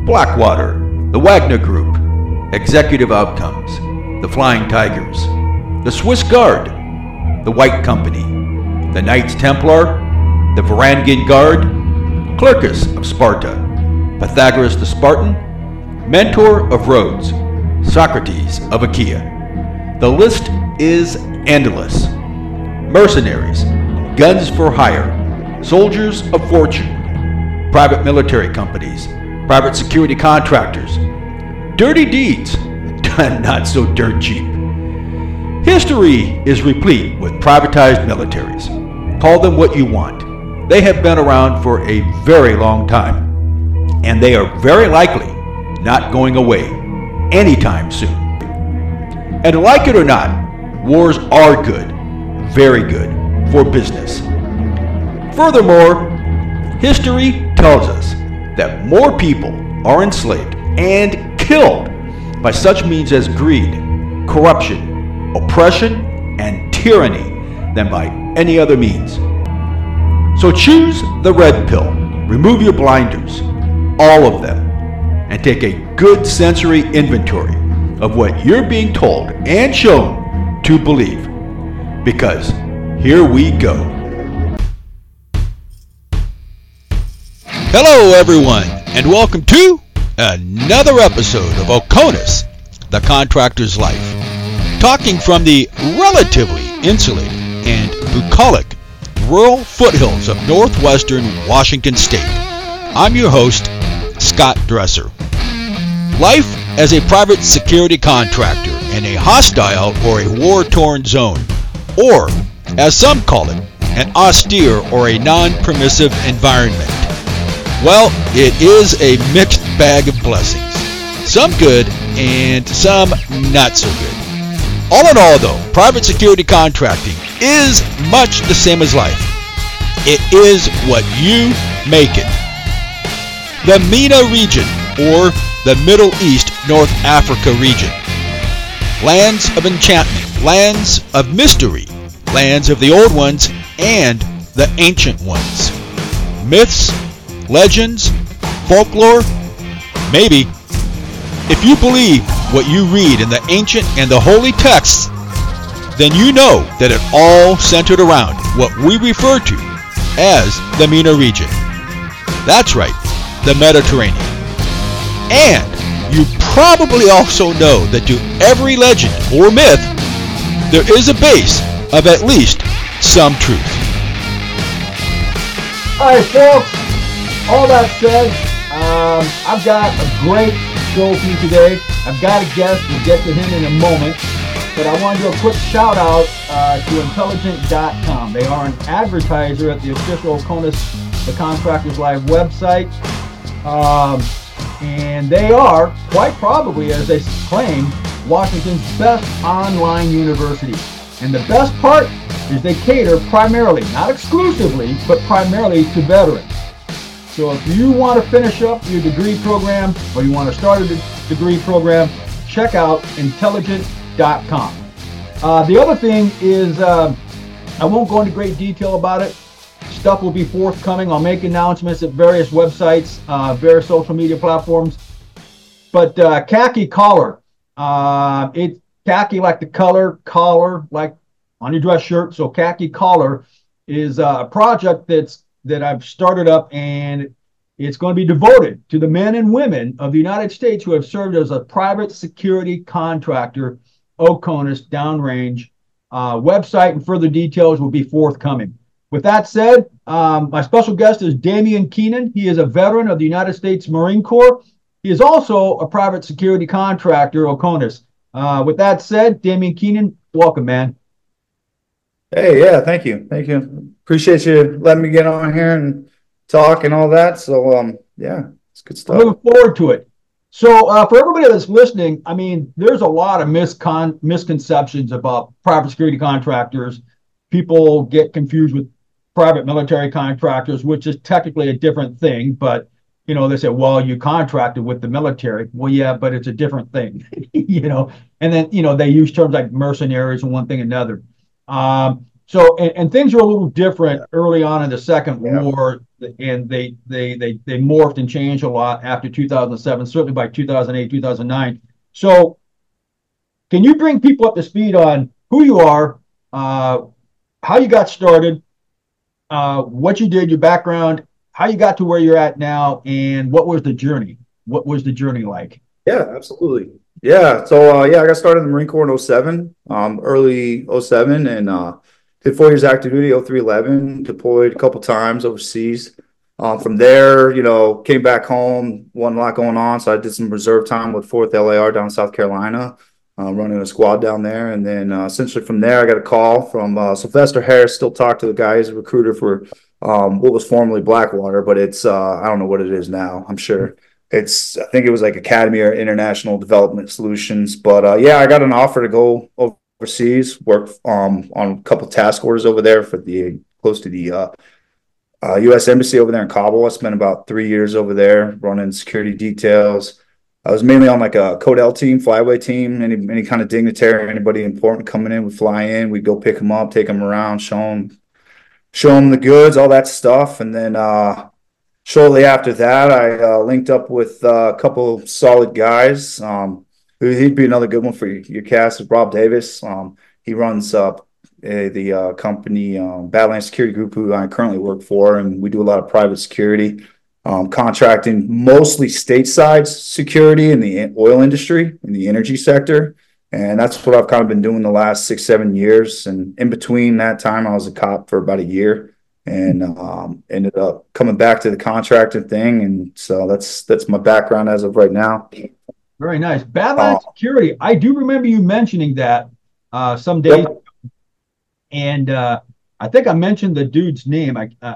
Blackwater, the Wagner Group, Executive Outcomes, the Flying Tigers, the Swiss Guard, the White Company, the Knights Templar, the Varangian Guard, Clercus of Sparta, Pythagoras the Spartan, Mentor of Rhodes, Socrates of Achaia. The list is endless. Mercenaries, guns for hire, soldiers of fortune, private military companies, private security contractors, dirty deeds done not so dirt cheap. History is replete with privatized militaries. Call them what you want. They have been around for a very long time, and they are very likely not going away anytime soon. And like it or not, wars are good, very good, for business. Furthermore, history tells us that more people are enslaved and killed by such means as greed, corruption, oppression, and tyranny than by any other means. So choose the red pill, remove your blinders, all of them, and take a good sensory inventory of what you're being told and shown to believe. Because here we go. Hello everyone, and welcome to another episode of Oconus, the Contractor's Life. Talking from the relatively insulated and bucolic rural foothills of northwestern Washington State. I'm your host, Scott Dresser. Life as a private security contractor in a hostile or a war-torn zone, or, as some call it, an austere or a non-permissive environment. Well, it is a mixed bag of blessings. Some good and some not so good. All in all though, private security contracting is much the same as life. It is what you make it. The MENA region, or the Middle East North Africa region. Lands of enchantment, lands of mystery, lands of the old ones and the ancient ones. Myths, legends, folklore, maybe. If you believe what you read in the ancient and the holy texts, then you know that it all centered around what we refer to as the MENA region. That's right, the Mediterranean. And you probably also know that to every legend or myth, there is a base of at least some truth. Alright folks, all that said, I've got a great show for you today. I've got a guest, we'll get to him in a moment, but I want to do a quick shout out to Intelligent.com. They are an advertiser at the official Oconus, the Contractor's Live website, and they are, quite probably, as they claim, Washington's best online university. And the best part is they cater primarily, not exclusively, but primarily to veterans. So if you want to finish up your degree program or you want to start a degree program, check out Intelligent.com. The other thing is, I won't go into great detail about it. Stuff will be forthcoming. I'll make announcements at various websites, various social media platforms. But Khaki Collar, it's khaki like the collar like on your dress shirt. So Khaki Collar is a project that I've started up, and it's going to be devoted to the men and women of the United States who have served as a private security contractor, Oconus Downrange. Website and further details will be forthcoming. With that said, my special guest is Damian Keenan. He is a veteran of the United States Marine Corps. He is also a private security contractor, Oconus. With that said, Damian Keenan, welcome, man. Hey, yeah, thank you. Appreciate you letting me get on here and talk and all that. So, yeah, it's good stuff. I'm looking forward to it. So, for everybody that's listening, I mean, there's a lot of misconceptions about private security contractors. People get confused with private military contractors, which is technically a different thing. But, you know, they say, well, you contracted with the military. Well, yeah, but it's a different thing, you know. And then, you know, they use terms like mercenaries and one thing and another. So and things are a little different early on in the Second Yeah. War, and they morphed and changed a lot after 2007, certainly by 2008, 2009. So can you bring people up to speed on who you are, uh, how you got started, what you did, your background, how you got to where you're at now, and what was the journey? What was the journey like? Yeah, absolutely. Yeah. So yeah, I got started in the Marine Corps in '07, early '07, and did 4 years active duty, 03-11, deployed a couple times overseas. From there, came back home, wasn't a lot going on, so I did some reserve time with 4th LAR down in South Carolina, running a squad down there. And then essentially from there, I got a call from Sylvester Harris. Still talk to the guy. He's a recruiter for what was formerly Blackwater, but it's I don't know what it is now. I'm sure I think it was like Academy or International Development Solutions. But yeah, I got an offer to go overseas, work on a couple task orders over there for close to the U.S. Embassy over there in Kabul. I spent about 3 years over there running security details. I was mainly on like a Code L team, flyway team. Any kind of dignitary, anybody important coming in, we'd fly in, we'd go pick them up, take them around, show them the goods, all that stuff. And then shortly after that, I linked up with a couple solid guys. He'd be another good one for your cast, is Rob Davis. He runs the company Badlands Security Group, who I currently work for, and we do a lot of private security, contracting mostly stateside security in the oil industry, in the energy sector. And that's what I've kind of been doing the last 6-7 years. And in between that time, I was a cop for about a year, and ended up coming back to the contracting thing. And so that's my background as of right now. Very nice. Badlands Security. I do remember you mentioning that some days. Yep. And I think I mentioned the dude's name.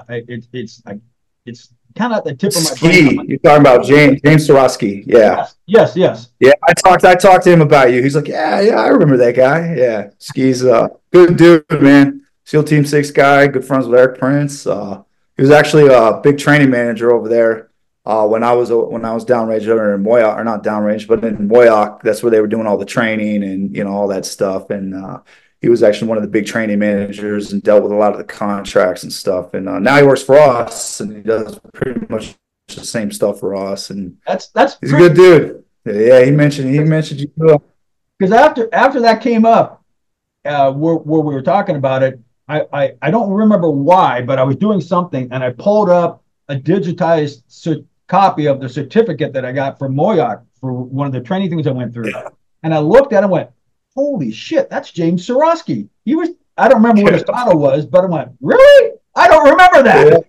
It's kind of at the tip of my brain. You're talking about James Sarosky. Yeah. Yes. Yeah. I talked to him about you. He's like, yeah, I remember that guy. Yeah. Ski's good dude, man. SEAL Team 6 guy, good friends with Eric Prince. He was actually a big training manager over there when I was downrange over in Moyock, or not downrange, but in Moyock. That's where they were doing all the training and all that stuff. And he was actually one of the big training managers and dealt with a lot of the contracts and stuff. And now he works for us, and he does pretty much the same stuff for us. And that's he's a good dude. Yeah, he mentioned you. Because after that came up, where we were talking about it, I don't remember why, but I was doing something and I pulled up a digitized copy of the certificate that I got from Moyock for one of the training things I went through, and I looked at it and went, holy shit, that's James Sarosky. I don't remember what his title was, but I went, really? I don't remember that.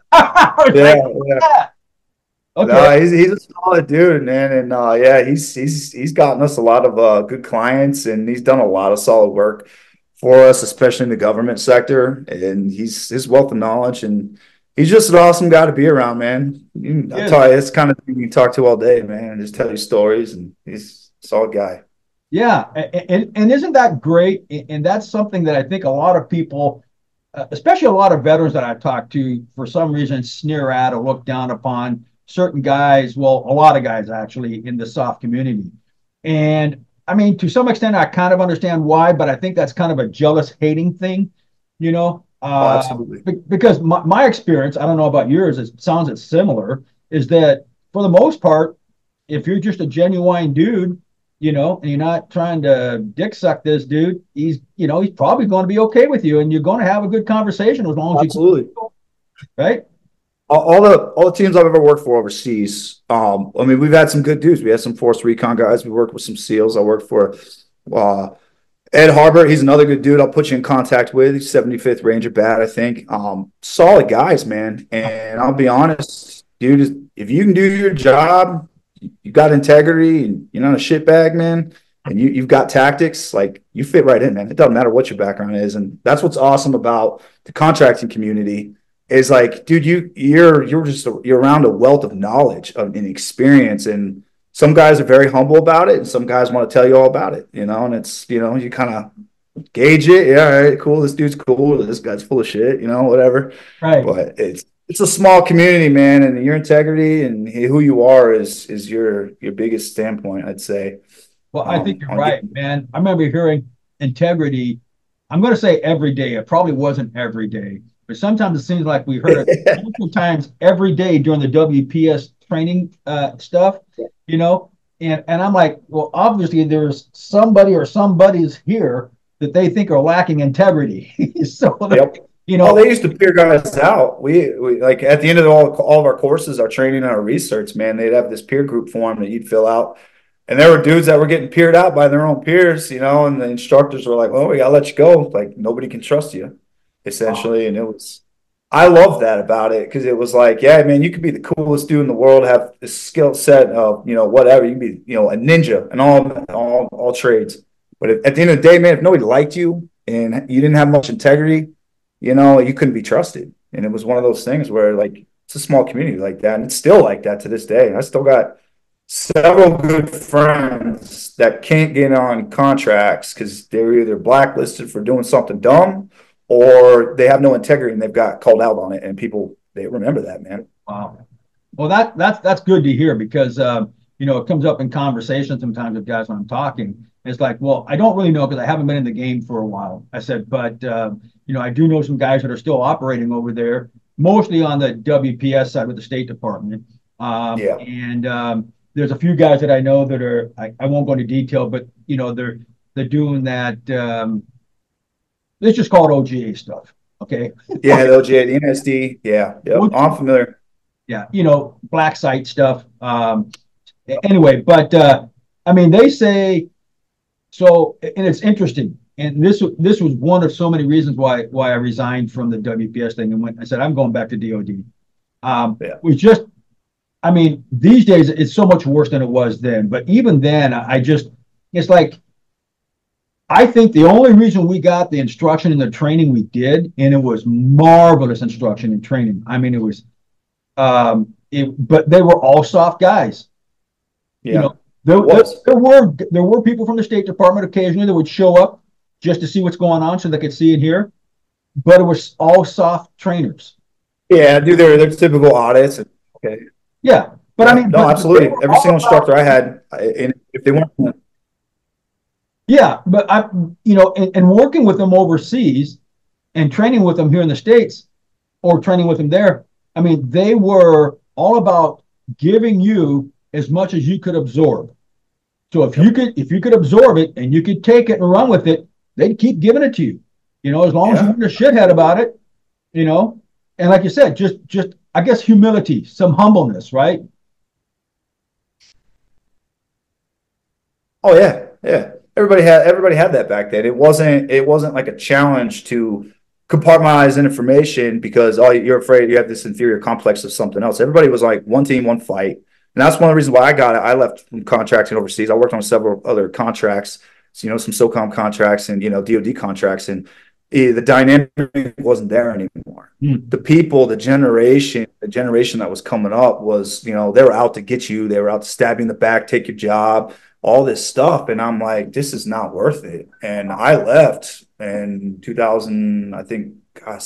Yeah. Okay. No, he's a solid dude, man. And yeah, he's gotten us a lot of good clients, and he's done a lot of solid work for us, especially in the government sector. And his wealth of knowledge, and he's just an awesome guy to be around, man. I tell you, it's kind of thing you can talk to all day, man, and just tell you stories. And he's a solid guy. Yeah, and isn't that great? And that's something that I think a lot of people, especially a lot of veterans that I've talked to, for some reason sneer at or look down upon certain guys. Well, a lot of guys actually in the SOF community. And I mean, to some extent, I kind of understand why, but I think that's kind of a jealous hating thing, Absolutely. Because my experience, I don't know about yours, it sounds it's similar, is that for the most part, if you're just a genuine dude, and you're not trying to dick suck this dude, he's probably going to be okay with you, and you're going to have a good conversation as long as Absolutely. Right? All the teams I've ever worked for overseas, I mean, we've had some good dudes. We had some Force Recon guys. We worked with some SEALs. I worked for Ed Harbert. He's another good dude I'll put you in contact with. He's 75th Ranger Bat, I think. Solid guys, man. And I'll be honest, dude, if you can do your job, you got integrity, and you're not a shitbag, man, and you've got tactics, like, you fit right in, man. It doesn't matter what your background is. And that's what's awesome about the contracting community is, like, dude, you're around a wealth of knowledge and experience. And some guys are very humble about it, and some guys want to tell you all about it, and it's, you kind of gauge it. Yeah, all right, cool. This dude's cool. This guy's full of shit, whatever. Right. But it's a small community, man, and your integrity and who you are is your biggest standpoint, I'd say. Well, I think you're right, man. I remember hearing integrity I'm going to say every day. It probably wasn't every day, but sometimes it seems like we heard it multiple times every day during the WPS training stuff, you know. And I'm like, well, obviously there's somebody or somebody's here that they think are lacking integrity. So, Yep. you Oh, know, they used to peer guys out. We like at the end of all of our courses, our training and our research, man, they'd have this peer group form that you'd fill out. And there were dudes that were getting peered out by their own peers, you know, and the instructors were like, well, we gotta let you go. Like nobody can trust you, essentially. And it was I love that about it because it was like, yeah, man, you could be the coolest dude in the world, have the skill set of, you know, whatever. You can be, you know, a ninja in all trades. But at the end of the day, man, if nobody liked you and you didn't have much integrity, you know, you couldn't be trusted. And it was one of those things where like it's a small community like that. And it's still like that to this day. I still got several good friends that can't get on contracts because they're either blacklisted for doing something dumb or they have no integrity and they've got called out on it. And people, they remember that, man. wow. Well, that's good to hear because you know, it comes up in conversation sometimes with guys when I'm talking. It's like, well, I don't really know because I haven't been in the game for a while. I said, but you know, I do know some guys that are still operating over there, mostly on the WPS side with the State Department. Yeah. And there's a few guys that I know that are I won't go into detail, but you know, they're doing that. Let's just call it OGA stuff. Okay. Yeah. The OJ, the NSD. Yeah. Yep. I'm familiar. Yeah, you know, black site stuff. Anyway, but I mean, they say so, and it's interesting. And this was one of so many reasons why I resigned from the WPS thing and went. I said I'm going back to DoD. Yeah. Was just, I mean, these days it's so much worse than it was then. But even then, I just, it's like I think the only reason we got the instruction and the training we did, and it was marvelous instruction and training. I mean, it was but they were all soft guys. Yeah. You know, there were people from the State Department occasionally that would show up just to see what's going on so they could see and hear, but it was all soft trainers. Yeah. Do their typical audits. Okay. Yeah, but I mean, no, but absolutely. Every single instructor I had, if they weren't, yeah, but I, you know, and working with them overseas and training with them here in the States or training with them there, I mean, they were all about giving you as much as you could absorb. So if you could absorb it and you could take it and run with it, they'd keep giving it to you. You know, as long as you weren't a shithead about it, you know. And like you said, just I guess humility, some humbleness, right? oh yeah, yeah. Everybody had that back then. It wasn't like a challenge to compartmentalize information because you're afraid you have this inferior complex of something else. Everybody was like one team, one fight. And that's one of the reasons why I got it. I left from contracting overseas. I worked on several other contracts, so, you know, some SOCOM contracts and, you know, DoD contracts, and the dynamic wasn't there anymore. The people, the generation that was coming up was, you know, they were out to get you. They were out to stab you in the back, take your job, all this stuff. And I'm like, this is not worth it. And I left in 2000, I think,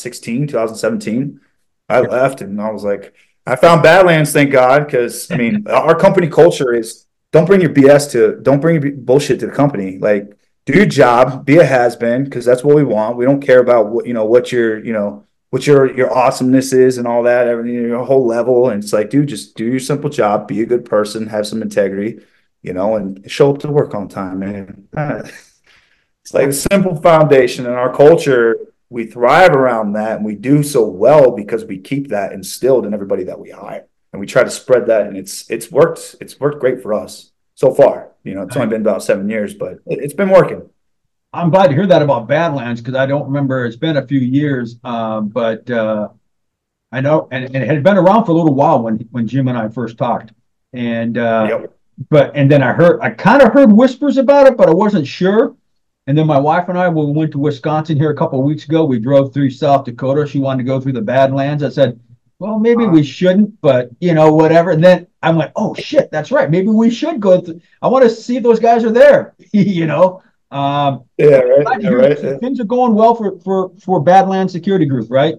2017. I left and I was like, I found Badlands, thank God, because I mean, our company culture is don't bring your bullshit to the company. Like, do your job, be a has-been, because that's what we want. We don't care about what your awesomeness is and all that, your whole level. And it's like, dude, just do your simple job, be a good person, have some integrity, you know, and show up to work on time, man. It's like a simple foundation in our culture. We thrive around that, and we do so well because we keep that instilled in everybody that we hire, and we try to spread that. And it's worked. It's worked great for us so far. You know, it's only been about 7 years, but it's been working. I'm glad to hear that about Badlands because I don't remember. It's been a few years, but I know, and it had been around for a little while when Jim and I first talked, and Yep. and then I kind of heard whispers about it, but I wasn't sure. And then my wife and I, when we went to Wisconsin here a couple of weeks ago, we drove through South Dakota. She wanted to go through the Badlands. I said, well, maybe we shouldn't, but you know, whatever. And then I'm like, oh shit, that's right. Maybe we should go through. I want to see if those guys are there, you know? Yeah, right. Yeah, right. So things are going well for Badlands Security Group, right?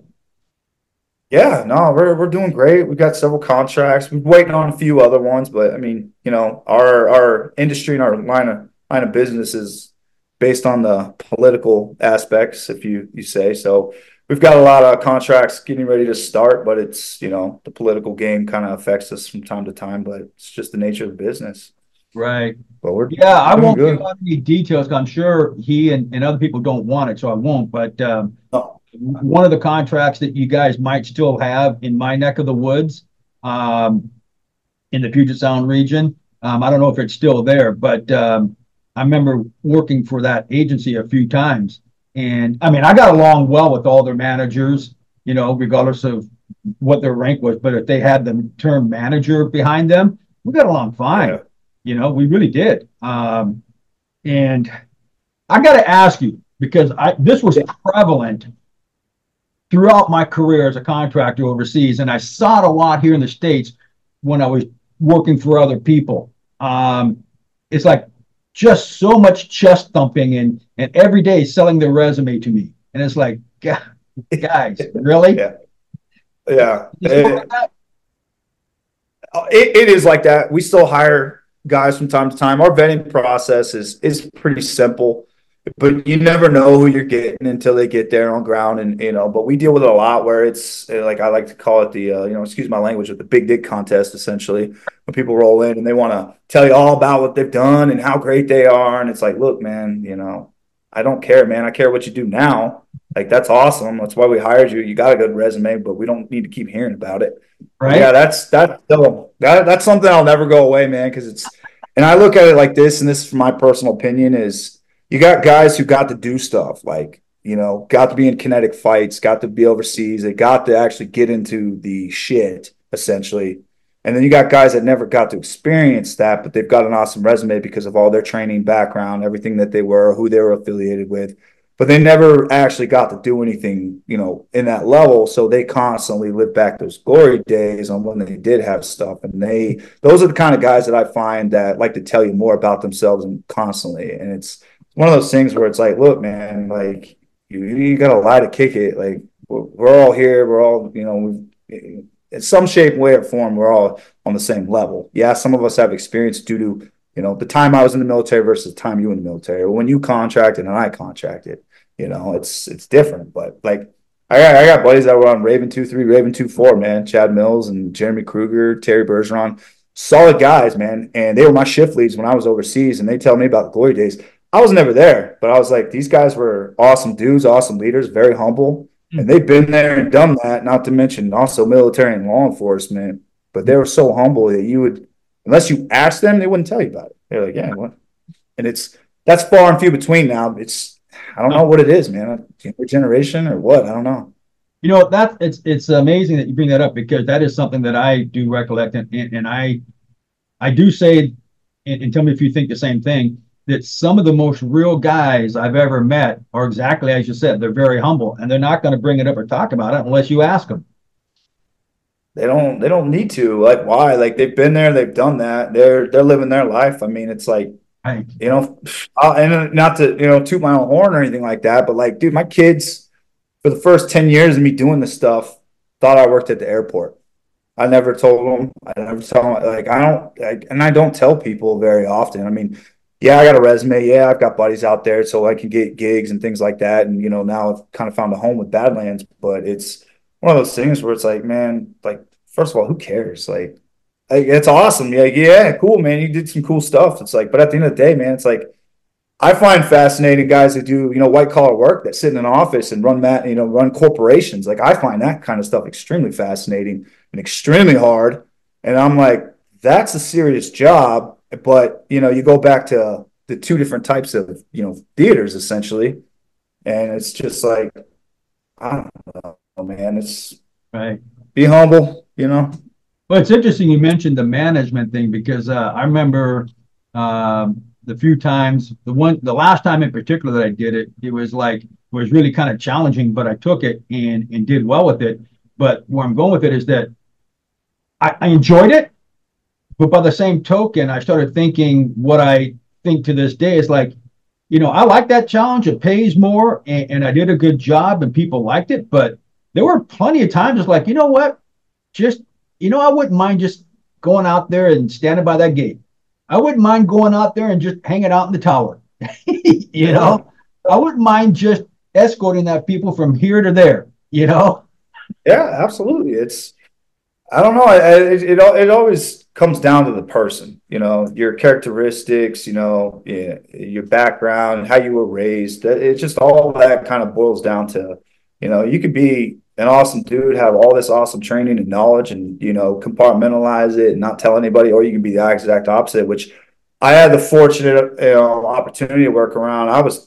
Yeah, no, we're doing great. We've got several contracts. We're waiting on a few other ones, but I mean, you know, our industry and our line of business is based on the political aspects, if you say so. We've got a lot of contracts getting ready to start, but it's, the political game kind of affects us from time to time, but it's just the nature of the business. Right. But we're Yeah, I doing won't give good. out any details 'cause I'm sure he and other people don't want it, so I won't. But Oh, one of the contracts that you guys might still have in my neck of the woods, um, in the Puget Sound region, I don't know if it's still there, but I remember working for that agency a few times. And I mean, I got along well with all their managers, regardless of what their rank was. But if they had the term manager behind them, we got along fine. yeah. We really did. And I got to ask you because this was prevalent throughout my career as a contractor overseas, and I saw it a lot here in the States when I was working for other people. It's like just so much chest thumping and every day selling their resume to me, and it's like, guys, really? Yeah. Yeah. Is it like that? It is like that. We still hire guys from time to time. Our vetting process is pretty simple, but you never know who you're getting until they get there on ground. And but we deal with it a lot where it's like I like to call it the excuse my language, but the big dick contest essentially. When people roll in and they want to tell you all about what they've done and how great they are, and it's like, look, man, I don't care, man. I care what you do now. Like that's awesome. That's why we hired you. You got a good resume, but we don't need to keep hearing about it. Right? Yeah, that's something I'll never go away, man. Because and I look at it like this, and this is my personal opinion: is you got guys who got to do stuff, like got to be in kinetic fights, got to be overseas, they got to actually get into the shit, essentially. And then you got guys that never got to experience that, but they've got an awesome resume because of all their training background, everything that they were, who they were affiliated with, but they never actually got to do anything, in that level. So they constantly live back those glory days on when they did have stuff. And those are the kind of guys that I find that like to tell you more about themselves and constantly. And it's one of those things where it's like, look, man, like you got to lie to kick it. Like we're all here. We're all, in some shape, way, or form, we're all on the same level. Yeah, some of us have experience due to, the time I was in the military versus the time you were in the military. Or when you contracted and I contracted, it's different. But like I got buddies that were on Raven 2-3, Raven 2-4, man. Chad Mills and Jeremy Kruger, Terry Bergeron, solid guys, man. And they were my shift leads when I was overseas. And they tell me about the glory days. I was never there, but I was like, these guys were awesome dudes, awesome leaders, very humble. And they've been there and done that, not to mention also military and law enforcement. But they were so humble that you would, unless you asked them, they wouldn't tell you about it. They're like, yeah, what? And that's far and few between now. I don't know what it is, man. Younger generation or what? I don't know. It's amazing that you bring that up because that is something that I do recollect, and I do say, and tell me if you think the same thing, that some of the most real guys I've ever met are exactly as you said. They're very humble, and they're not going to bring it up or talk about it unless you ask them. They don't need to. Like, why? Like, they've been there, they've done that. They're living their life. I mean, it's like, Right. and not to, toot my own horn or anything like that, but like, dude, my kids for the first 10 years of me doing this stuff thought I worked at the airport. I never told them. I never tell them. Like, I don't tell people very often. I mean, yeah, I got a resume. Yeah, I've got buddies out there, so I can get gigs and things like that. And now I've kind of found a home with Badlands. But it's one of those things where it's like, man, like first of all, who cares? Like it's awesome. Yeah, cool, man. You did some cool stuff. It's like, but at the end of the day, man, it's like I find fascinating guys that do white collar work that sit in an office and run corporations. Like I find that kind of stuff extremely fascinating and extremely hard. And I'm like, that's a serious job. But, you go back to the two different types of, theaters essentially. And it's just like, I don't know, man. It's Right. be humble, Well, it's interesting you mentioned the management thing because I remember the few times, the last time in particular that I did it, it was really kind of challenging, but I took it and did well with it. But where I'm going with it is that I enjoyed it. But by the same token, I started thinking what I think to this day is like, I like that challenge. It pays more, and I did a good job, and people liked it. But there were plenty of times it's like, you know what? Just, I wouldn't mind just going out there and standing by that gate. I wouldn't mind going out there and just hanging out in the tower. You Yeah. know, I wouldn't mind just escorting that people from here to there, you know? Yeah, absolutely. I don't know. It always comes down to the person, your characteristics, yeah, your background, how you were raised. It's just all that kind of boils down to, you could be an awesome dude, have all this awesome training and knowledge and, compartmentalize it and not tell anybody, or you can be the exact opposite, which I had the fortunate, opportunity to work around. I was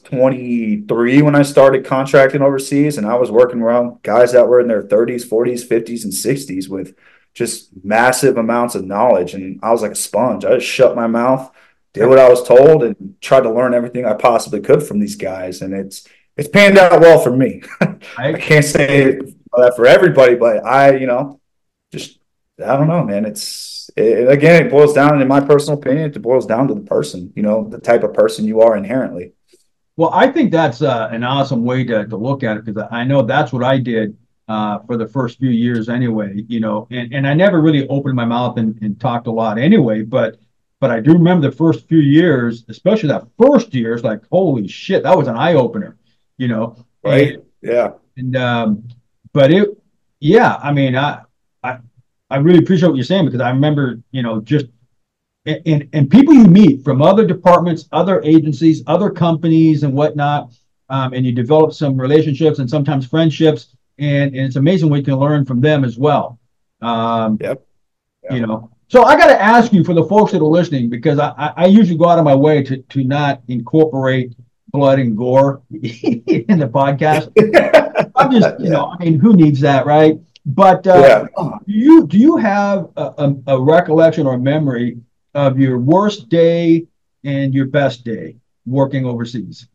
23 when I started contracting overseas, and I was working around guys that were in their 30s, 40s, 50s, and 60s with just massive amounts of knowledge. And I was like a sponge. I just shut my mouth, did what I was told, and tried to learn everything I possibly could from these guys. And it's panned out well for me. I Right? can't say that for everybody, but just I don't know, man. Again, it boils down, in my personal opinion, it boils down to the person, the type of person you are inherently. Well, I think that's an awesome way to look at it because I know that's what I did for the first few years anyway, and I never really opened my mouth and talked a lot anyway, but I do remember the first few years, especially that first year, it's like, holy shit, that was an eye opener, you know, Right? Yeah. and but yeah, I mean, I, I really appreciate what you're saying because I remember, just and people you meet from other departments, other agencies, other companies, and whatnot, and you develop some relationships and sometimes friendships, and it's amazing what you can learn from them as well. Um, Yep. you Yep. know, so I got to ask you for the folks that are listening because I usually go out of my way to not incorporate blood and gore in the podcast. I'm just, Yeah. I mean, who needs that, right? But Yeah. do you have a recollection or a memory of your worst day and your best day working overseas?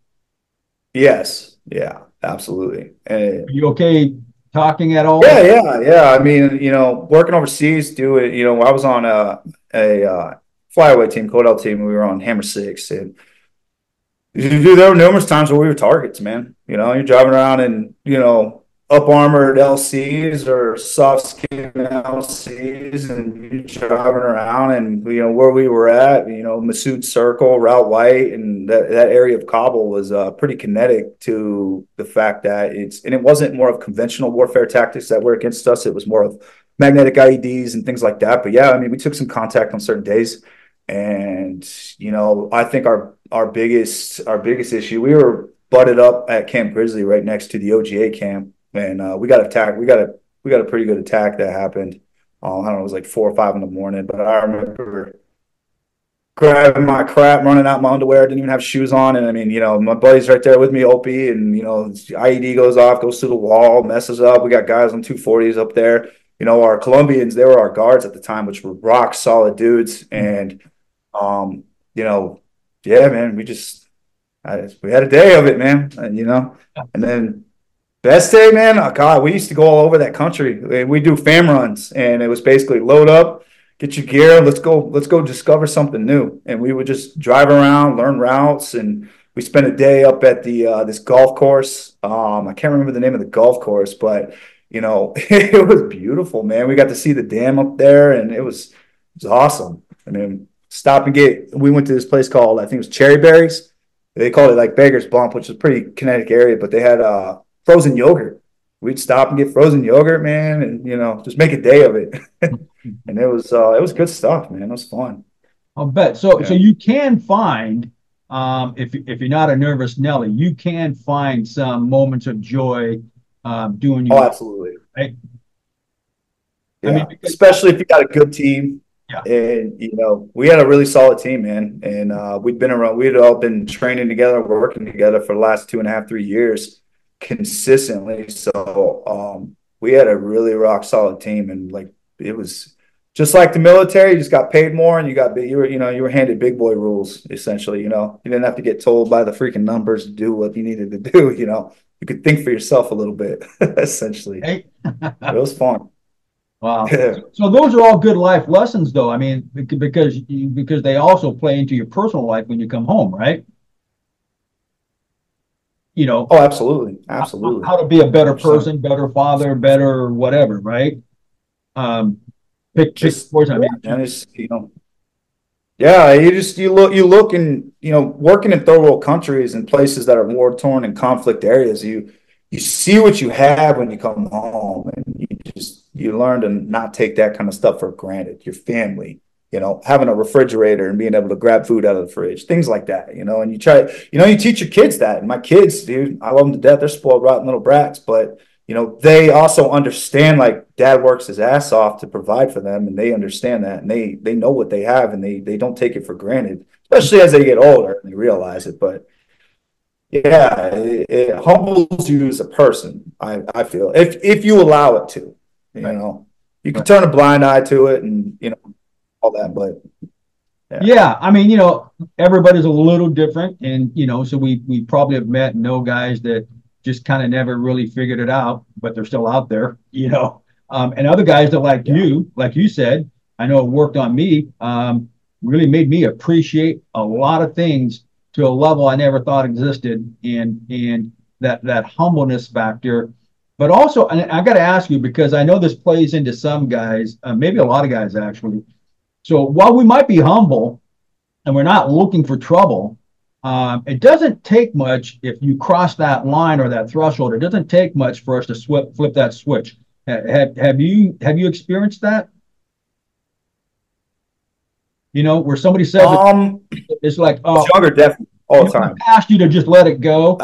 Yes. Yeah. Absolutely. Are you okay talking at Yeah, all? yeah, yeah. I mean, working overseas, do it. I was on a flyaway team, Codell team. We were on Hammer Six, and there were numerous times where we were targets, man. You're driving around in, up armored LCs or soft skin LCs, and you're driving around, and where we were at, Masood Circle, Route White, and that area of Kabul was pretty kinetic to the fact that it wasn't more of conventional warfare tactics that were against us. It was more of magnetic IEDs and things like that. But yeah, I mean, we took some contact on certain days. And I think our biggest issue, we were butted up at Camp Grizzly right next to the OGA camp, and we got attacked. We got a pretty good attack that happened. I don't know, it was like 4 or 5 in the morning, but I remember grabbing my crap, running out my underwear, didn't even have shoes on, and I mean, my buddy's right there with me, Opie, and IED goes off, goes through the wall, messes up. We got guys on 240s up there. Our Colombians, they were our guards at the time, which were rock solid dudes, and um, you know, yeah, man, we had a day of it, man, and then best day, man. Oh God, we used to go all over that country. We do fam runs, and it was basically load up, get your gear, let's go discover something new. And we would just drive around, learn routes, and we spent a day up at the this golf course. I can't remember the name of the golf course, but it was beautiful, man. We got to see the dam up there, and it was awesome. I mean, stop and get. We went to this place called, I think it was Cherry Berries. They called it like Baker's Bump, which is a pretty kinetic area, but they had frozen yogurt. We'd stop and get frozen yogurt, man, and just make a day of it. And it was good stuff, man. It was fun. I'll bet. So Yeah. you can find, if you're not a nervous Nelly, you can find some moments of joy doing Oh, your absolutely. right. I mean, Yeah. because, Especially if you got a good team. yeah. And we had a really solid team, man. And we'd all been training together, working together for the last 2.5, 3 years consistently. So we had a really rock solid team, and like it was just like the military. You just got paid more, and you were handed big boy rules essentially. You didn't have to get told by the freaking numbers to do what you needed to do. You could think for yourself a little bit, essentially. Hey. It was fun. Wow. Yeah. So those are all good life lessons, though. I mean, because they also play into your personal life when you come home, right? You know, Oh, absolutely, absolutely. how to be a better 100%. person, better father, better whatever, right? Um, pick Just course. I yeah, mean, man. It's Yeah, you look and working in third world countries and places that are war torn and conflict areas, you see what you have when you come home, and you learn to not take that kind of stuff for granted. Your family, having a refrigerator and being able to grab food out of the fridge, things like that, and you teach your kids that. And my kids, dude, I love them to death. They're spoiled rotten little brats, but they also understand, like, dad works his ass off to provide for them, and they understand that, and they know what they have, and they don't take it for granted, especially as they get older and they realize it. But yeah, it humbles you as a person. I feel, if you allow it to, Right. you can Right. turn a blind eye to it, and all that. But yeah, Yeah, I mean, everybody's a little different, and so we probably have met and know guys that just kind of never really figured it out, but they're still out there, and other guys that, yeah, like you said, I know it worked on me, really made me appreciate a lot of things to a level I never thought existed, and that humbleness factor. But also, and I got to ask you, because I know this plays into some guys, maybe a lot of guys actually. So while we might be humble and we're not looking for trouble, it doesn't take much if you cross that line or that threshold. It doesn't take much for us to flip that switch. Have you experienced that? Where somebody says it's like, oh, younger, definitely, all the in the time. past you to just let it go.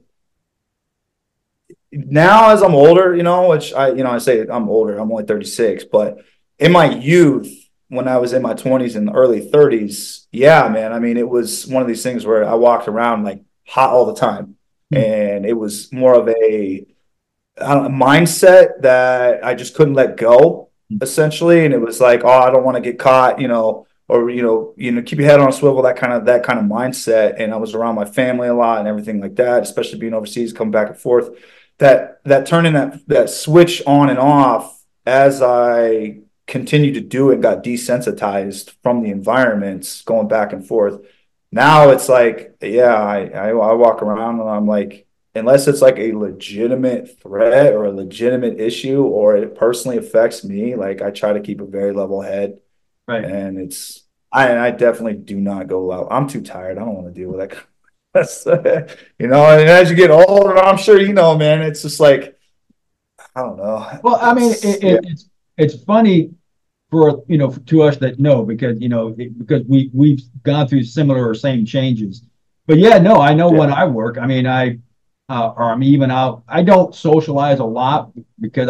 Now, as I'm older, which I say I'm older, I'm only 36, but in my youth, when I was in my 20s and early 30s, yeah, man, I mean, it was one of these things where I walked around like hot all the time. Hmm. And it was more of a, I don't know, mindset that I just couldn't let go, essentially. And it was like, oh, I don't want to get caught, or keep your head on a swivel, that kind of mindset. And I was around my family a lot and everything like that, especially being overseas, coming back and forth. That turning that switch on and off as I continued to do it, got desensitized from the environments, going back and forth. Now it's like, yeah, I walk around and I'm like, unless it's like a legitimate threat or a legitimate issue or it personally affects me, like, I try to keep a very level head. Right. And I definitely do not go out. I'm too tired. I don't want to deal with that. That's, and as you get older, I'm sure man, it's just like, I don't know. Well, I mean, Yeah, it's funny for to us that know, because because we've gone through similar or same changes. But yeah, no, I know when yeah, I work, I mean, or I'm even out, I don't socialize a lot because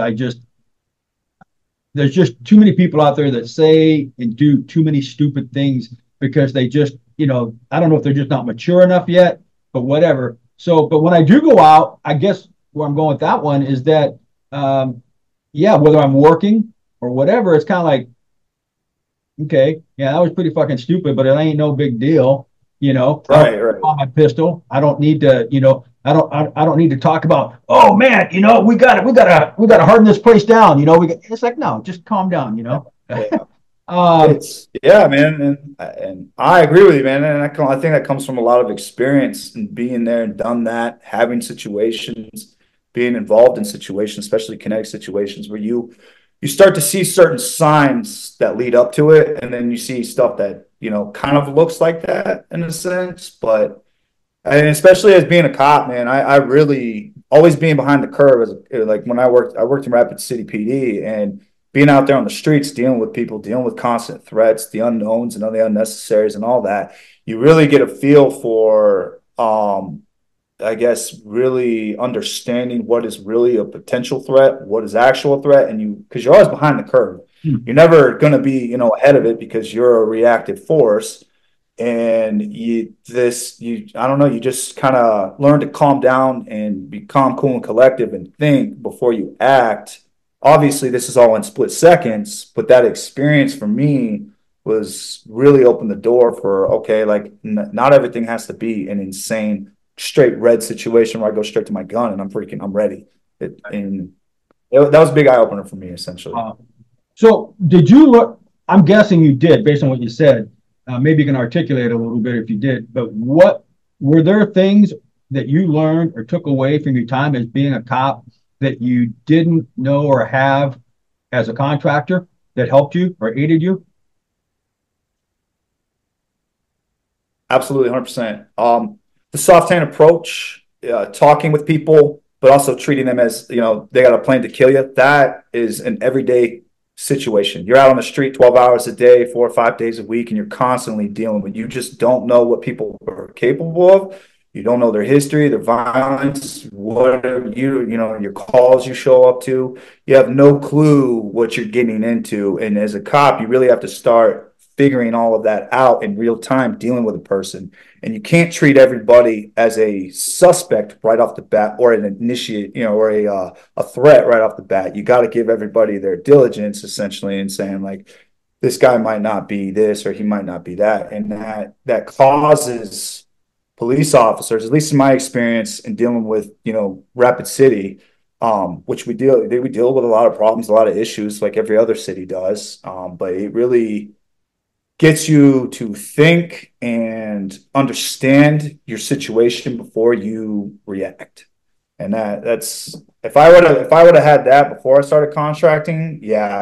there's just too many people out there that say and do too many stupid things because they just, I don't know if they're just not mature enough yet, but whatever. So, but when I do go out, I guess where I'm going with that one is that, yeah, whether I'm working or whatever, it's kind of like, okay, yeah, that was pretty fucking stupid, but it ain't no big deal. I don't right, right. on my pistol. I don't need to, I don't need to talk about, oh man, we got to harden this place down. It's like, no, just calm down. Yeah. Um, Yeah, man, and I agree with you, man, and I think that comes from a lot of experience and being there and done that, having situations, being involved in situations, especially kinetic situations, where you start to see certain signs that lead up to it, and then you see stuff that kind of looks like that in a sense. But and especially as being a cop, man, I really always being behind the curve, as like when I worked in Rapid City PD, and being out there on the streets, dealing with people, dealing with constant threats, the unknowns and the unnecessaries and all that. You really get a feel for, I guess, really understanding what is really a potential threat, what is actual threat, and because you're always behind the curve. You're never going to be, ahead of it because you're a reactive force. And I don't know, you just kind of learn to calm down and be calm, cool, and collective and think before you act. Obviously, this is all in split seconds, but that experience for me was really opened the door for, okay, like, not everything has to be an insane straight red situation where I go straight to my gun and I'm ready. That was a big eye opener for me, essentially. uh, so did you look? I'm guessing you did based on what you said. Maybe you can articulate a little bit if you did. But what were there things that you learned or took away from your time as being a cop that you didn't know or have as a contractor that helped you or aided you? Absolutely, 100%. The soft hand approach, talking with people, but also treating them as, they got a plan to kill you. That is an everyday situation. You're out on the street 12 hours a day, 4 or 5 days a week, and you're constantly dealing with. You just don't know what people are capable of. You don't know their history, their violence, whatever your calls you show up to. You have no clue what you're getting into. And as a cop, you really have to start figuring all of that out in real time, dealing with a person. And you can't treat everybody as a suspect right off the bat, or an initiate, or a threat right off the bat. You got to give everybody their diligence, essentially, and saying like, this guy might not be this or he might not be that, and that causes police officers, at least in my experience in dealing with Rapid City, which we deal with a lot of problems, a lot of issues, like every other city does, but it really gets you to think and understand your situation before you react. And that's if I would have had that before I started contracting, yeah,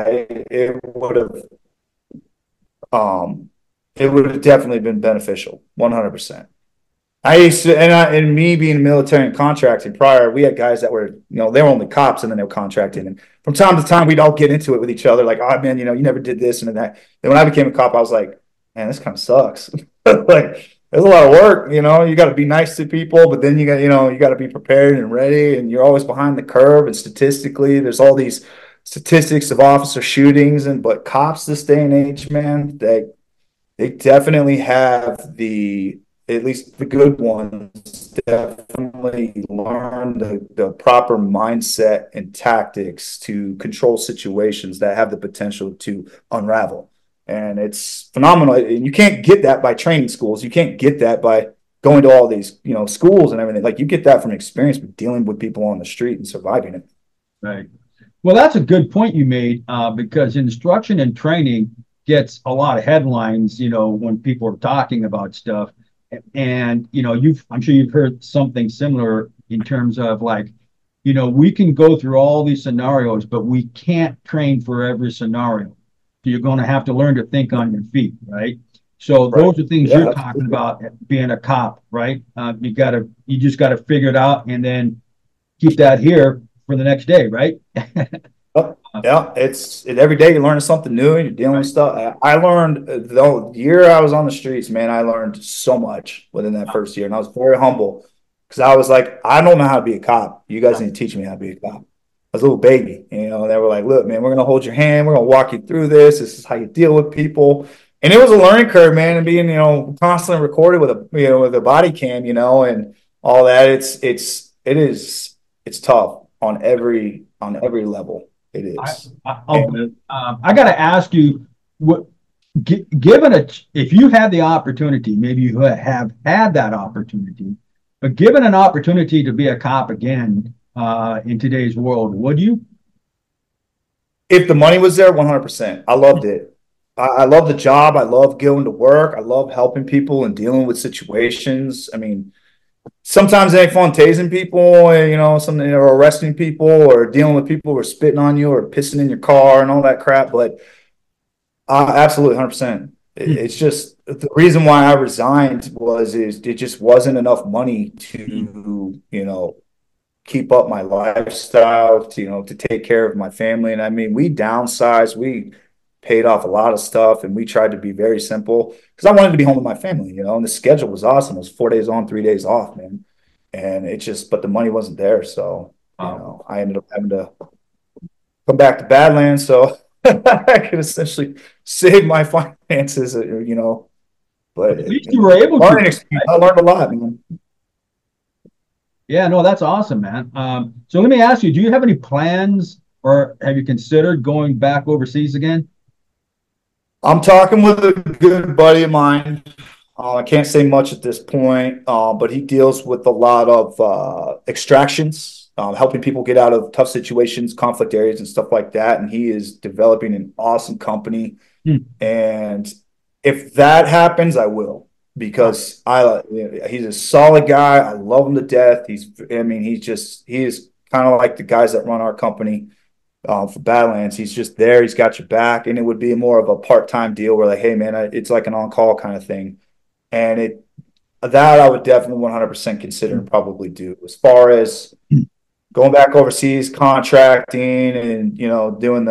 it would have definitely been beneficial, 100%. I used to, and me being military and contracting prior, we had guys that were, they were only cops and then they were contracting. And from time to time, we'd all get into it with each other, like, oh man, you never did this and that. Then when I became a cop, I was like, man, this kind of sucks. Like, there's a lot of work, you got to be nice to people, but then you got to be prepared and ready, and you're always behind the curve. And statistically, there's all these statistics of officer shootings, but cops this day and age, man, they definitely have at least the good ones definitely learn the proper mindset and tactics to control situations that have the potential to unravel. And it's phenomenal. And you can't get that by training schools. You can't get that by going to all these, schools and everything. Like, you get that from experience with dealing with people on the street and surviving it. Right. Well, that's a good point you made, because instruction and training gets a lot of headlines, when people are talking about stuff. And, I'm sure you've heard something similar in terms of like, we can go through all these scenarios, but we can't train for every scenario. So you're going to have to learn to think on your feet, right? So those are things you're talking about being a cop, right? You just got to figure it out and then keep that here for the next day, right? Yeah, it's every day you're learning something new and you're dealing with stuff. I learned the year I was on the streets, man, I learned so much within that first year. And I was very humble because I was like, I don't know how to be a cop. You guys need to teach me how to be a cop. I was a little baby, they were like, look, man, we're going to hold your hand. We're going to walk you through this. This is how you deal with people. And it was a learning curve, man, and being, constantly recorded with a body cam, and all that. It's tough on every level. It is. I got to ask you, if you had the opportunity, maybe you have had that opportunity, but given an opportunity to be a cop again in today's world, would you? If the money was there, 100%. I loved it. I love the job. I love going to work. I love helping people and dealing with situations. I mean, sometimes it ain't fun tasing people, something, or arresting people, or dealing with people who are spitting on you or pissing in your car and all that crap. But absolutely 100%. It's just the reason why I resigned is it just wasn't enough money to, keep up my lifestyle, to take care of my family. And I mean, we downsized, we paid off a lot of stuff, and we tried to be very simple because I wanted to be home with my family, and the schedule was awesome. It was 4 days on, 3 days off, man. And but the money wasn't there. So, I ended up having to come back to Badlands so I could essentially save my finances, but at least you were able to. I learned a lot, man. Yeah, no, that's awesome, man. So let me ask you, do you have any plans or have you considered going back overseas again? I'm talking with a good buddy of mine. I can't say much at this point, but he deals with a lot of extractions, helping people get out of tough situations, conflict areas, and stuff like that. And he is developing an awesome company. And if that happens, I will, because he's a solid guy. I love him to death. He is kind of like the guys that run our company. For Badlands, he's just there. He's got your back, and it would be more of a part-time deal where, like, hey, man, it's like an on-call kind of thing. And that I would definitely 100% consider and probably do. As far as going back overseas, contracting, and doing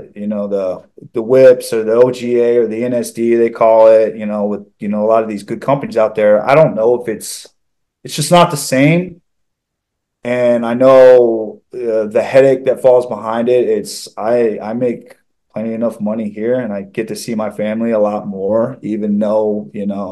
the whips or the OGA or the NSD they call it, with a lot of these good companies out there. I don't know if it's just not the same. And I know the headache that falls behind it. I make plenty enough money here, and I get to see my family a lot more, even though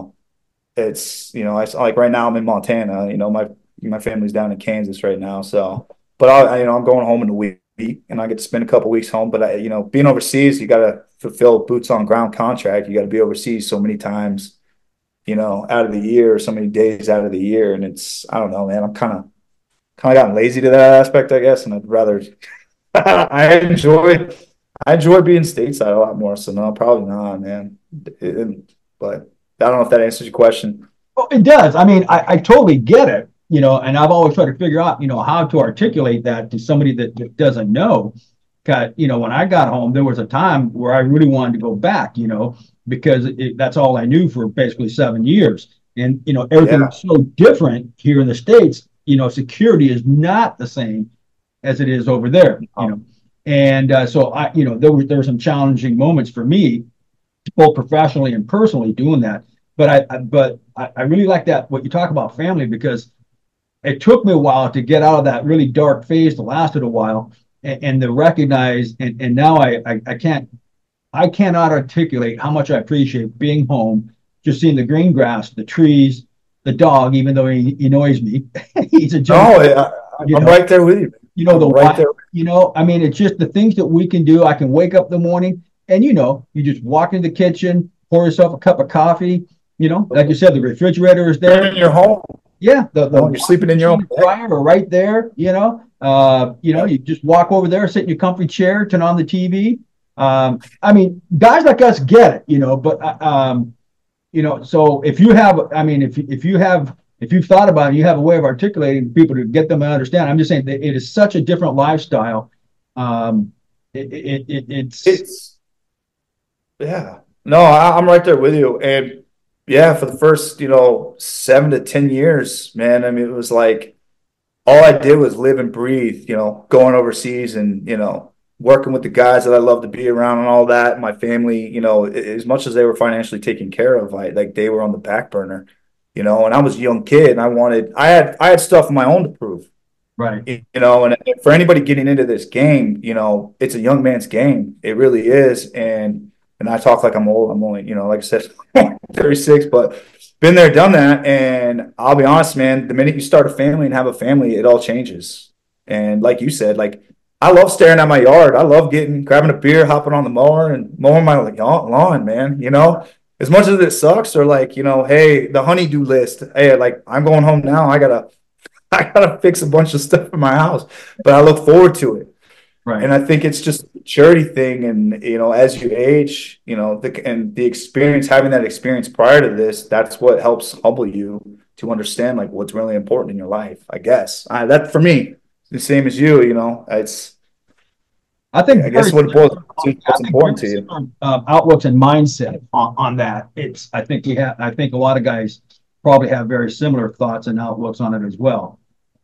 it's I like right now I'm in Montana. My family's down in Kansas right now, so but I'm going home in a week, and I get to spend a couple weeks home. But being overseas, you got to fulfill a boots on ground contract. You got to be overseas so many times, out of the year, so many days out of the year, and I don't know, man. I'm kind of gotten lazy to that aspect, I guess, and I'd rather. I enjoy being stateside a lot more. So no, probably not, man. But I don't know if that answers your question. Well, it does. I mean, I totally get it, and I've always tried to figure out, how to articulate that to somebody that doesn't know. When I got home, there was a time where I really wanted to go back, because that's all I knew for basically 7 years. And, everything Yeah. was so different here in the States. Security is not the same as it is over there. And so there were some challenging moments for me, both professionally and personally, doing that. But I really like that what you talk about family, because it took me a while to get out of that really dark phase that lasted a while, and to recognize, and now I cannot articulate how much I appreciate being home, just seeing the green grass, the trees, the dog, even though he annoys me. He's a No, joke. I'm right there with you. The Right there. I mean, it's just the things that we can do. I can wake up in the morning and, you just walk into the kitchen, pour yourself a cup of coffee, like you said, the refrigerator is You're there. in your home. Yeah. You're sleeping in your own bed. Dryer are right there, you just walk over there, sit in your comfy chair, turn on the TV. I mean, guys like us get it, but, so if you have, I mean, if you've thought about it, you have a way of articulating to people to get them to understand. I'm just saying that it is such a different lifestyle. It's Yeah. No, I'm right there with you. And yeah, for the first, 7 to 10 years, man, I mean, it was like all I did was live and breathe, going overseas and, working with the guys that I love to be around and all that. My family, as much as they were financially taken care of, like they were on the back burner, and I was a young kid and I had stuff of my own to prove. right. And for anybody getting into this game, it's a young man's game. It really is. And I talk like I'm old. I'm only, like I said, 36, but been there, done that. And I'll be honest, man, the minute you start a family and have a family, it all changes. And like you said, like I love staring at my yard. I love grabbing a beer, hopping on the mower and mowing my lawn, man. As much as it sucks, or like, hey, the honeydew list. Hey, like I'm going home now. I gotta fix a bunch of stuff in my house, but I look forward to it. Right. And I think it's just a maturity thing. And, as you age, the experience, having that experience prior to this, that's what helps humble you to understand like what's really important in your life, I guess. That for me, the same as you, I think I guess what it boils down to, what's important to you. Outlooks and mindset on that. I think a lot of guys probably have very similar thoughts and outlooks on it as well.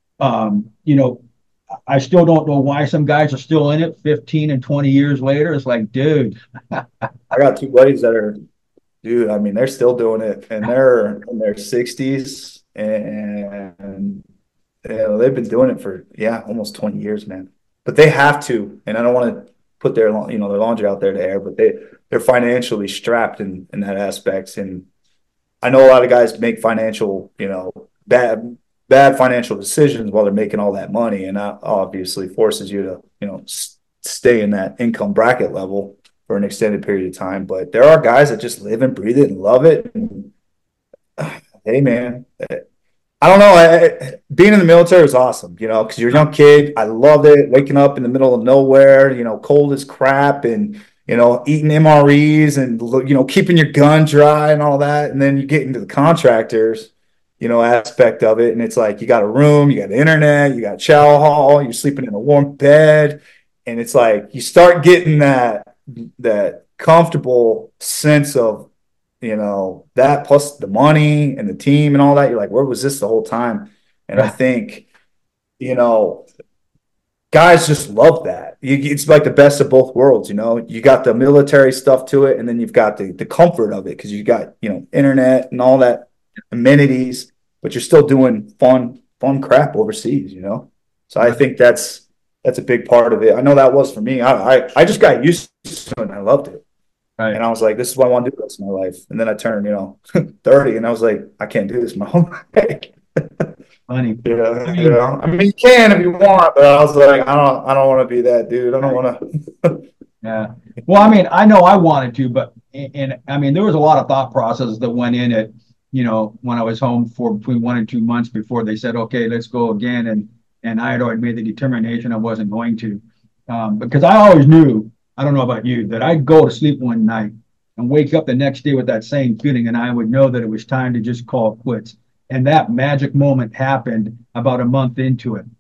I still don't know why some guys are still in it 15 and 20 years later. It's like, dude. I got two buddies that are, dude, I mean, they're still doing it, and they're in their 60s, and they've been doing it for, almost 20 years, man. But they have to, and I don't want to put their laundry out there to air, but they're financially strapped in that aspect. And I know a lot of guys make financial, bad financial decisions while they're making all that money, and that obviously forces you to stay in that income bracket level for an extended period of time. But there are guys that just live and breathe it and love it. And, hey man, I don't know, being in the military was awesome, because you're a young kid. I loved it, waking up in the middle of nowhere, cold as crap, and eating MREs and keeping your gun dry and all that. And then you get into the contractors aspect of it. And it's like, you got a room, you got internet, you got chow hall, you're sleeping in a warm bed. And it's like, you start getting that comfortable sense of that plus the money and the team and all that, you're like, where was this the whole time? And I Right. think, you know, guys just love that. It's like the best of both worlds. You got the military stuff to it, and then you've got the comfort of it because you got internet and all that amenities, but you're still doing fun crap overseas. So I think that's a big part of it. I know that was for me. I just got used to it and I loved it. Right. And I was like, this is what I want to do the rest of my life. And then I turned, 30, and I was like, I can't do this my whole life. Funny. I You mean, know, I mean, you can if you want, but I was like, I don't want to be that dude. I don't want to. yeah. Well, I mean, I know I wanted to, but and I mean, there was a lot of thought processes that went in it. When I was home for between 1 and 2 months before they said, okay, let's go again, and I had already made the determination I wasn't going to, because I always knew. I don't know about you, that I'd go to sleep one night and wake up the next day with that same feeling, and I would know that it was time to just call it quits. And that magic moment happened about a month into it.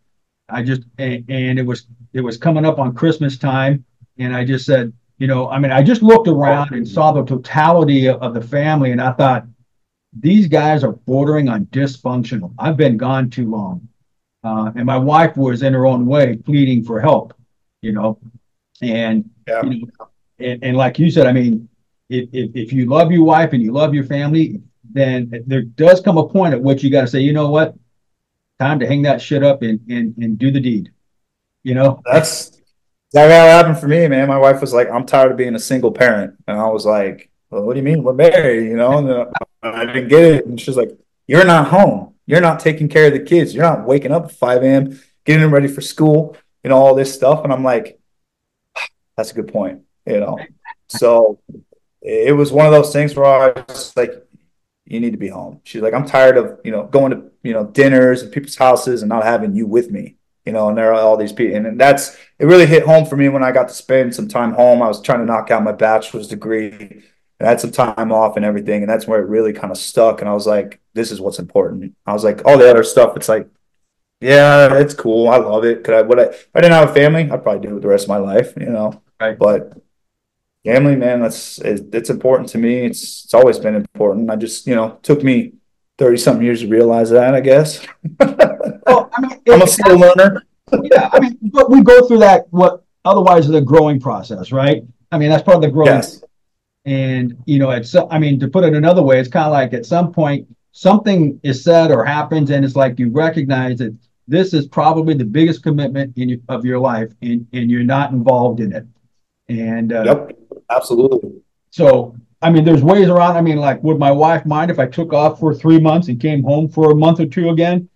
And it was coming up on Christmas time, and I just said, I mean, I just looked around and saw the totality of the family, and I thought, these guys are bordering on dysfunctional. I've been gone too long. And my wife was in her own way pleading for help, you know, and, Yeah. and like you said, I mean, if you love your wife and you love your family, then there does come a point at which you got to say, you know what, time to hang that shit up and do the deed, you know? That's exactly how it happened for me, man. My wife was like, I'm tired of being a single parent. And I was like, well, what do you mean? We're married, And I didn't get it. And she's like, you're not home. You're not taking care of the kids. You're not waking up at 5 a.m., getting them ready for school, all this stuff. And I'm like, that's a good point. So it was one of those things where I was like, you need to be home. She's like, I'm tired of, going to, dinners and people's houses and not having you with me, and there are all these people. And it really hit home for me when I got to spend some time home. I was trying to knock out my bachelor's degree and I had some time off and everything. And that's where it really kind of stuck. And I was like, this is what's important. I was like, all the other stuff, it's like, yeah, it's cool. I love it. If I didn't have a family, I'd probably do it the rest of my life. Right. But family, man, it's important to me. It's always been important. I just, took me 30 something years to realize that, I guess. Well, I mean, I'm a slow learner. yeah, I mean, but we go through that, what otherwise is a growing process, right? I mean, that's part of the growing. Yes. And, I mean, to put it another way, it's kind of like at some point something is said or happens, and it's like you recognize that this is probably the biggest commitment of your life, and you're not involved in it. And Yep, absolutely. so, I mean, there's ways around. I mean, like, would my wife mind if I took off for 3 months and came home for a month or two again?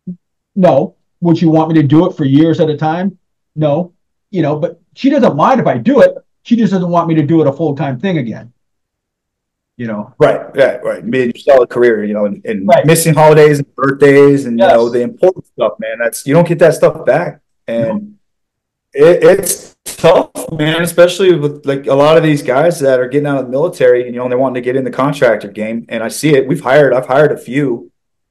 No. Would she want me to do it for years at a time? No. But she doesn't mind if I do it. She just doesn't want me to do it a full-time thing again. Right, yeah, right. Made your solid career, and Right. missing holidays and birthdays and Yes. the important stuff, man. You don't get that stuff back. And it's tough, man, especially with like a lot of these guys that are getting out of the military and they're wanting to get in the contractor game. And I see it. I've hired a few,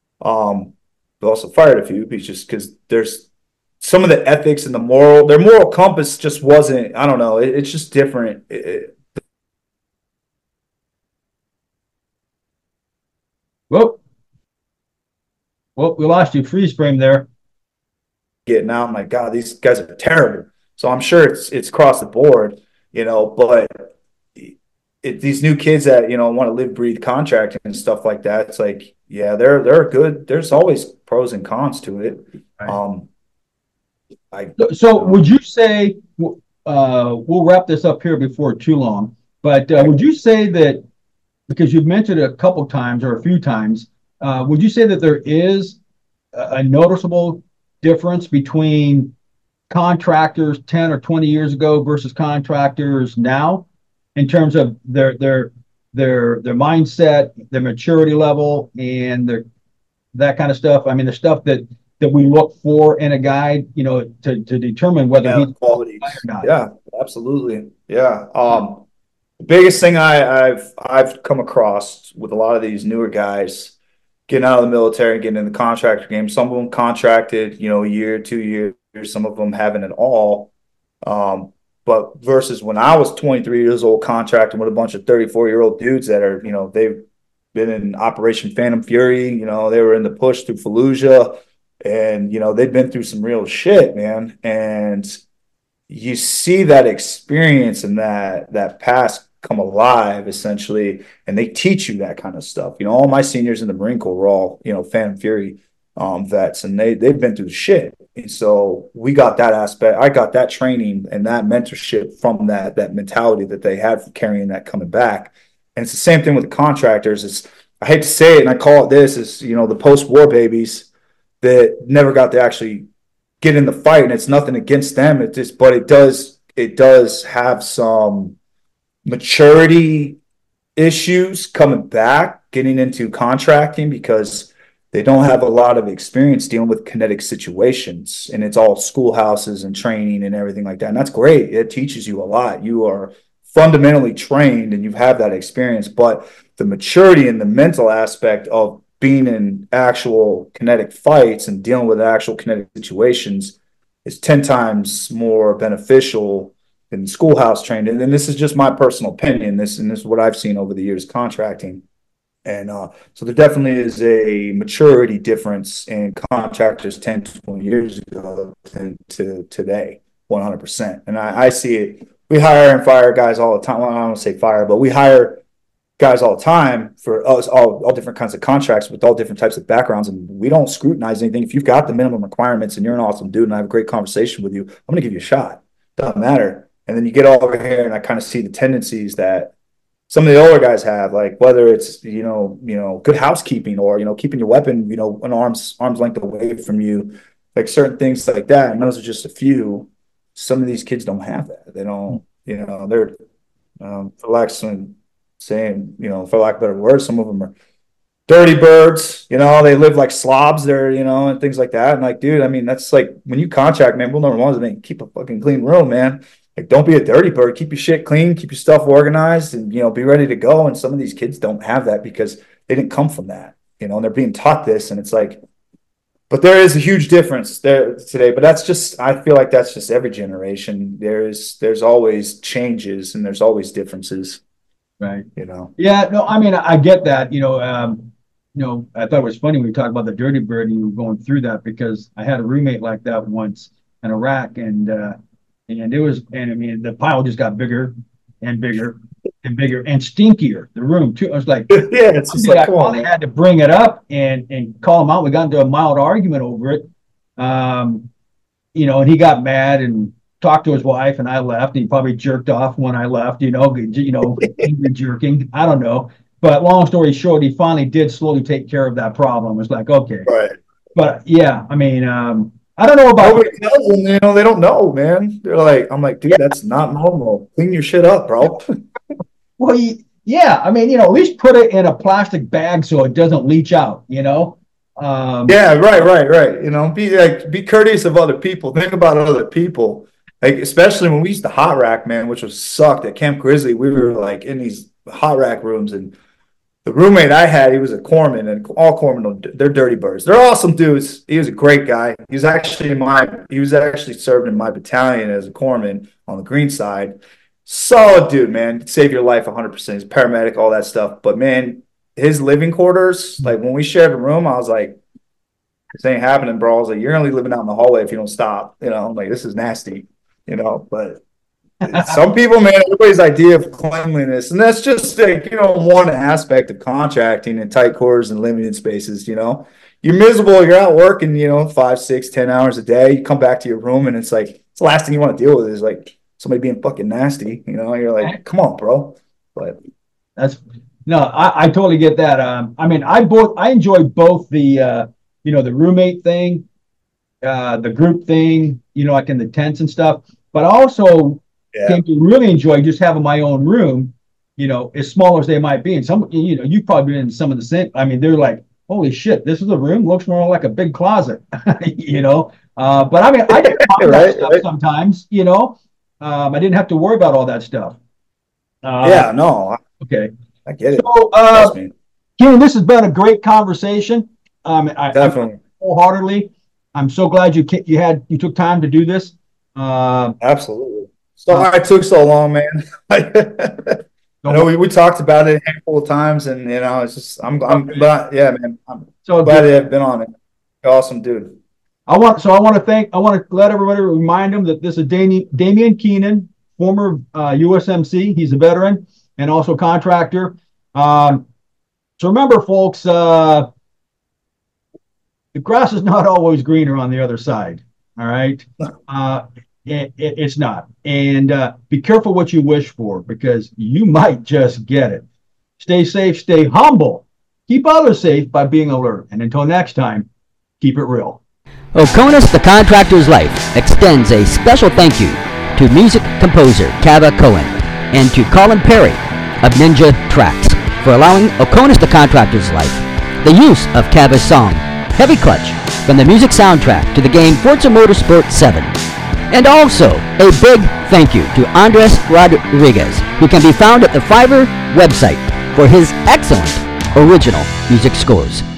but also fired a few because there's some of the ethics and their moral compass just wasn't, I don't know, it's just different. Well, we lost you. Freeze frame there. Getting out, I'm like, God, these guys are terrible. So I'm sure it's across the board, but these new kids that want to live, breathe contracting and stuff like that. It's like, yeah, they're good. There's always pros and cons to it. Right. So would you say, we'll wrap this up here before too long, but would you say that, because you've mentioned it a couple times or a few times, would you say that there is a noticeable difference between contractors 10 or 20 years ago versus contractors now in terms of their mindset, their maturity level, and that kind of stuff? I mean, the stuff that we look for in a guy, to determine whether he's qualities or not. Yeah, absolutely. Yeah. The biggest thing I've come across with a lot of these newer guys getting out of the military and getting in the contractor game, some of them contracted, a year, 2 years, some of them haven't at all. But versus when I was 23 years old contracting with a bunch of 34-year-old dudes that are, they've been in Operation Phantom Fury, they were in the push through Fallujah, and, they've been through some real shit, man. And you see that experience and that past come alive essentially, and they teach you that kind of stuff. All my seniors in the Marine Corps were all, Phantom Fury vets, and they've been through the shit. And so we got that aspect. I got that training and that mentorship from that mentality that they had for carrying that coming back. And it's the same thing with the contractors. I hate to say it, and I call it this, is the post-war babies that never got to actually get in the fight. And it's nothing against them. But it does have some maturity issues coming back, getting into contracting, because they don't have a lot of experience dealing with kinetic situations, and it's all schoolhouses and training and everything like that. And that's great. It teaches you a lot. You are fundamentally trained and you have that experience, but the maturity and the mental aspect of being in actual kinetic fights and dealing with actual kinetic situations is 10 times more beneficial than schoolhouse trained. And this is just my personal opinion. This is what I've seen over the years contracting. And so there definitely is a maturity difference in contractors 10 to 20 years ago to today, 100%. And I see it. We hire and fire guys all the time. Well, I don't want to say fire, but we hire guys all the time for us, all different kinds of contracts with all different types of backgrounds. And we don't scrutinize anything. If you've got the minimum requirements and you're an awesome dude and I have a great conversation with you, I'm going to give you a shot. Doesn't matter. And then you get over here and I kind of see the tendencies that some of the older guys have, like whether it's, good housekeeping or, keeping your weapon, an arm's length away from you, like certain things like that. And those are just a few. Some of these kids don't have that. They don't, they're, for lack of better words, some of them are dirty birds, they live like slobs there, and things like that. And like, dude, I mean, that's like when you contract, man, rule number one is, man, keep a fucking clean room, man. Like, don't be a dirty bird. Keep your shit clean, keep your stuff organized, and, be ready to go. And some of these kids don't have that because they didn't come from that, and they're being taught this. And it's like, but there is a huge difference there today. But that's just, I feel like that's just every generation. There's always changes and there's always differences. Right. Yeah, no, I mean, I get that, I thought it was funny when we talked about the dirty bird and you were going through that, because I had a roommate like that once in Iraq, and the pile just got bigger and bigger and bigger and stinkier. The room too. I was like, yeah, it's just like, I finally had to bring it up and call him out. We got into a mild argument over it. And he got mad and talked to his wife, and I left. And he probably jerked off when I left, angry jerking. I don't know. But long story short, he finally did slowly take care of that problem. It was like, okay. Right. But yeah, I mean, I don't know about. Nobody tells them, they don't know, man. They're like, I'm like, dude, that's not normal. Clean your shit up, bro. Well, yeah, I mean, at least put it in a plastic bag so it doesn't leach out, Yeah, right. Be courteous of other people. Think about other people. Like, especially when we used to hot rack, man, which was sucked at Camp Grizzly. We were like in these hot rack rooms, and the roommate I had, he was a corpsman, and all corpsmen, they're dirty birds. They're awesome dudes. He was a great guy. He was actually serving in my battalion as a corpsman on the green side. Solid dude, man. Could save your life 100%. He's a paramedic, all that stuff. But man, his living quarters, like when we shared a room, I was like, this ain't happening, bro. I was like, you're only living out in the hallway if you don't stop. I'm like, this is nasty, but some people, man, everybody's idea of cleanliness, and that's just like, one aspect of contracting in tight quarters and limited spaces. You're miserable. You're out working, 5, 6, 10 hours a day. You come back to your room, and it's like, it's the last thing you want to deal with is like somebody being fucking nasty. You're like, come on, bro. But I totally get that. I mean, I enjoy both the the roommate thing, the group thing, like in the tents and stuff, but also came to really enjoy just having my own room, as small as they might be. And some, you've probably been in some of the same. I mean, they're like, holy shit, this is a room, looks more like a big closet, But I mean, I didn't mind that stuff sometimes, I didn't have to worry about all that stuff. Okay. I get it. So, Keenan, this has been a great conversation. Definitely. Wholeheartedly. I'm so glad you took time to do this. Absolutely. Sorry it took so long, man. I know we talked about it a handful of times, and it's just I'm glad, yeah, man. I'm glad to have been on it. Awesome, dude. I want to let everybody remind them that this is Damian Keenan, former USMC. He's a veteran and also contractor. So remember, folks, the grass is not always greener on the other side. All right. It's not. And be careful what you wish for, because you might just get it. Stay safe, stay humble, keep others safe by being alert. And until next time, keep it real. Oconus the Contractor's Life extends a special thank you to music composer Cava Cohen and to Colin Perry of Ninja Tracks for allowing Oconus the Contractor's Life the use of Cava's song Heavy Clutch from the music soundtrack to the game Forza Motorsport 7. And also a big thank you to Andres Rodriguez, who can be found at the Fiverr website for his excellent original music scores.